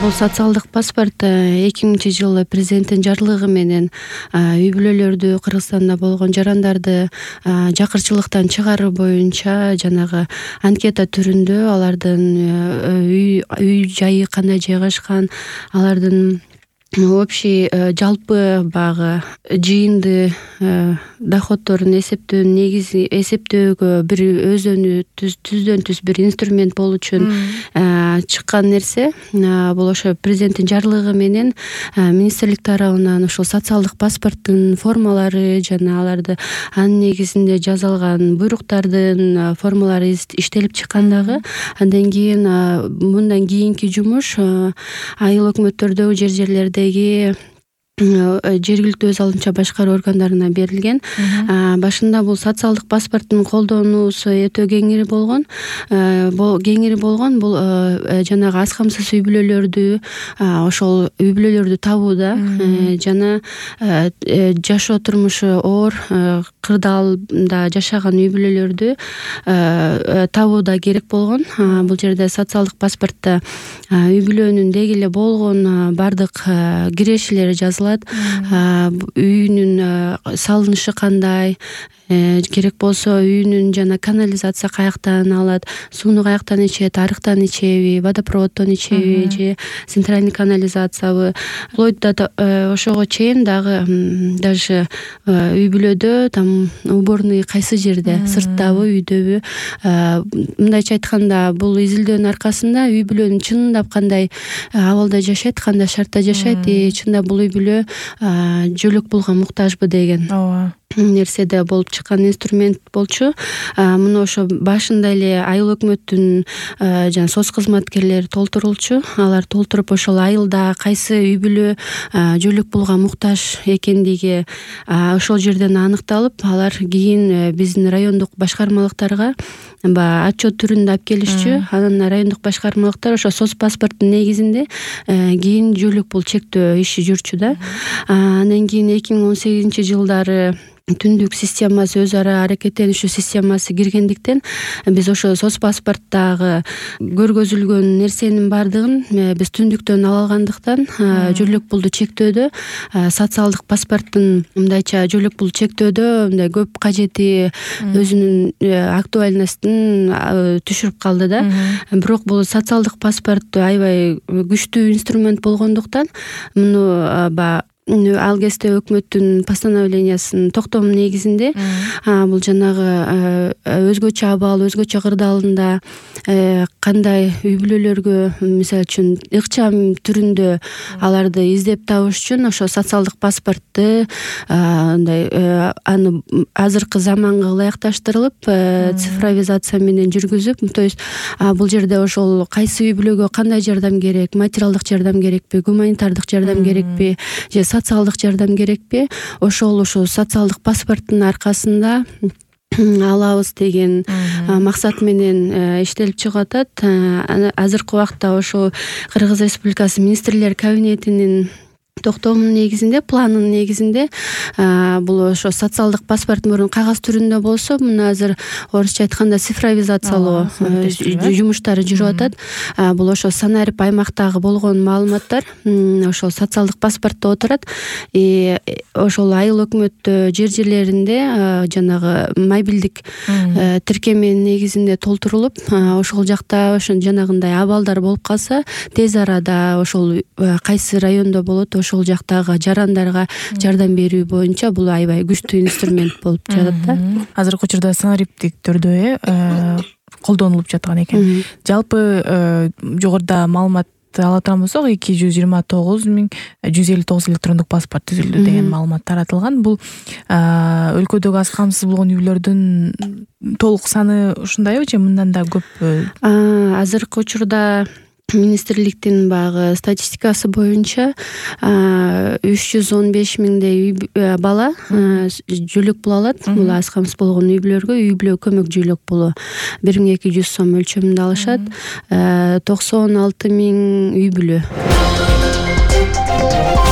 Бул социалдык паспорт 2000-жылы президенттин жарлыгы менен үй бүлөлөрдү, Кыргызстанда болгон жарандарды жакырчылыктан чыгаруу боюнча жанагы анкета түрүндө алардын үй жайы кандай жайгашкан, алардын общий жалпы багы жыйынды доходдорун эсептөөгө бир өзүнү түздөн түз бир инструмент болуу үчүн чыккан нерсе. Бул ошо президенттин жарлыгы менен министрлик тарабынан ошол социалдык паспорттун формалары жана аларды анын негизинде жасалган буйруктардын формалары иштелип чыккан дагы. Андан кийин мындан кийинки жумуш айыл өкмөттөрдөгү жерлердеги жергиликтүү өз алынча башкаруу органдарына берилген. Башында бул социалдык паспорттун колдонуусу өтө кеңири болгон. Бул жанагы аз камсыз үй бүлөлөрдү, ошол үй бүлөлөрдү табууда жана жашоо турмушу оор, кырдаалда жашаган үй бүлөлөрдү табууда керек болгон. Бул жерде социалдык паспортто үй бүлөнүн деги эле болгон бардык кирешелери жазылат. Үйүнүн салынышы кандай, керек болсо үйүнүн жана канализация каяктан алат, сууну каяктан ичет, арыктан ичеби, водопроводдон ичеби же центральный канализациябы, вплоть до ошого чейин дагы даже үй бүлөдө там уборный кайсы жерде, сырттабы, үйдөбү. Мындайча айтканда, бул изилдөөнүн аркасында үй бүлөнүн чындап кандай абалда жашайт, кандай шартта жашайт, чындап бул үй бүлө жөлөк пулга муктажбы деген нерседе болуп чыккан инструмент болчу. Муну ошо башында эле айыл өкмөттүн жана соц кызматкерлери толтурулчу. Алар толтуруп ошол айылда кайсы үй бүлө жөлөк пулга муктаж экендиги ошол жерден аныкталып, алар кийин биздин райондук башкармалыктарга отчет түрүндө алып келишчү. Анан райондук башкармалыктар ошо соц паспорттун негизинде кийин жөлөк пул чектөө иши жүрчү да. Андан кийин 2018-жылдары түндүк системасы, өз ара аракеттенишүү системасы киргендиктен биз ошо соц паспорттагы көргөзүлгөн нерсенин бардыгын биз түндүктөн ала алгандыктан жөлөк пулду чектөөдө социалдык паспорттун мындайча жөлөк пул чектөөдө мындай көп кажети өзүнүн актуальностун түшүрүп калды да. Бирок бул социалдык паспорт аябай күчтүү инструмент болгондуктан муну ал кезде өкмөттүн постановлениясынын токтому негизинде бул жанагы өзгөчө абал, өзгөчө кырдаалында кандай үй бүлөлөргө мисалы үчүн ыкчам түрүндө аларды издеп табыш үчүн ошо социалдык паспортту андай аны азыркы заманга ылайыкташтырылып цифровизация менен жүргүзүп, то есть бул жерде ошол кайсы үй бүлөгө кандай жардам керек, материалдык жардам керекпи, гуманитардык жардам керекпи же социалдык жардам керекпи, ошол социалдык паспорттун аркасында алабыз деген максат менен иштелип чыгып атат. Азыркы убакта ошо Кыргыз Республикасы министрлер кабинетинин токтомунун негизинде, планынын негизинде бул ошо социалдык паспорт мурун кагаз түрүндө болсо, муну азыр орусча айтканда цифровизациялоо жумуштары жүрүп атат. Бул ошо санарип аймактагы болгон маалыматтар ошол социалдык паспортто отурат. Ошол айыл өкмөттө жерлеринде жанагы мобилдик тиркеменин негизинде толтурулуп, ошол жакта ошо жанагындай абалдар болуп калса, тез арада ошол кайсы райондо болот, ошол жактагы жарандарга жардам берүү боюнча бул аябай күчтүү инструмент болуп жатат да. Азыркы учурда санариптик түрдө колдонулуп жаткан экен. Жалпы жогоруда маалымат ала турган болсок 229.159 электрондук паспорт түзүлдү деген маалымат таратылган. Бул өлкөдөгү аз камсыз болгон үйлөрдүн толук саны ушундайбы же мындан да көппү? Азыркы учурда министрликтин багы статистикасы боюнча 315 миңдей бала жөлөк пул алат. Бул аз камсыз болгон үй бүлөлөргө үй бүлө көмөк жөлөк пулу 1200 сом өлчөмүндө алышат. 96 миң үй бүлө.